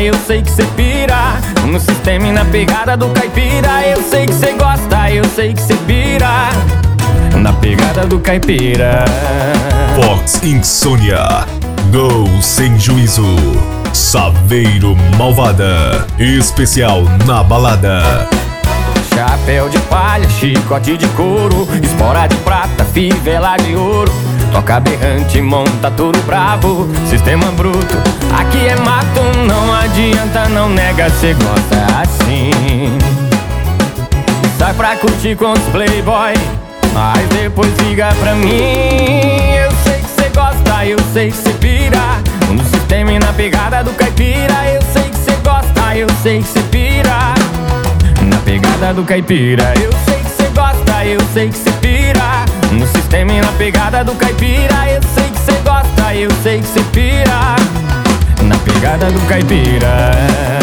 eu sei que cê pira. No sistema e na pegada do caipira, eu sei que cê gosta, eu sei que cê pira. Na pegada do caipira. Fox Insônia, Go Sem Juízo, Saveiro Malvada, especial na balada. Chapéu de palha, chicote de couro, espora de prata, fivela de ouro. Toca berrante, monta touro bravo, sistema bruto. Aqui é mato, não adianta, não nega, cê gosta assim. Sai pra curtir com os playboy, mas depois liga pra mim. Eu sei que cê gosta, eu sei que cê pira. No sistema e na pegada do caipira, eu sei que cê gosta, eu sei que cê pira. Na pegada do caipira, eu sei que cê gosta, eu sei que cê pira. No sistema e na pegada do caipira, eu sei que cê gosta, eu sei que cê pira. Na pegada do caipira.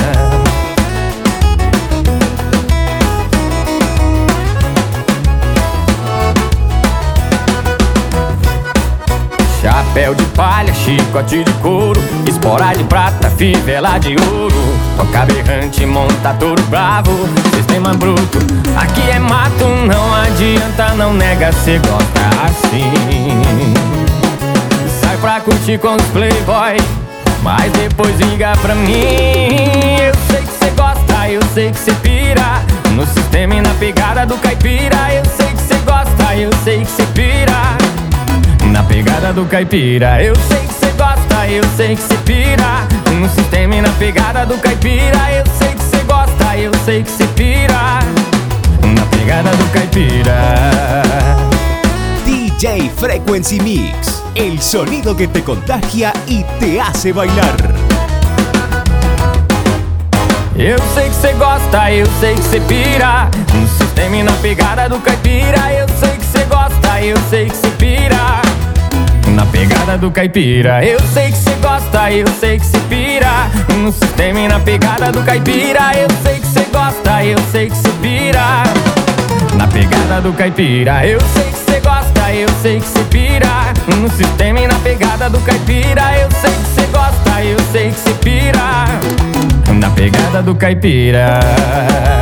Chapéu de palha, chicote de couro, espora de prata, fivela de ouro. Toca berrante, monta touro bravo, sistema bruto. Aqui é mato, não adianta, não nega, cê gosta assim. Sai pra curtir com os playboy, mas depois liga pra mim. Eu sei que cê gosta, eu sei que cê pira. No sistema e na pegada do caipira, eu sei que cê gosta, eu sei que cê pira. Na pegada do caipira, eu sei que cê gosta, eu sei que cê pira. No sistema e na pegada do caipira, eu sei que cê gosta, eu sei que cê pira. Na pegada do caipira. DJ Frequency Mix, el sonido que te contagia y te hace bailar. Eu sei que cê gosta, eu sei que cê pira. No sistema e na pegada do caipira, eu sei que cê gosta, eu sei que cê pira. Na pegada do caipira, eu sei que cê gosta, eu sei que cê pira. No sistema e na pegada do caipira, eu sei que cê gosta, eu sei que cê pira. Na pegada do caipira, eu sei que cê gosta, eu sei que cê pira. No sistema e na pegada do caipira, eu sei que cê gosta, eu sei que cê pira. Na pegada do caipira.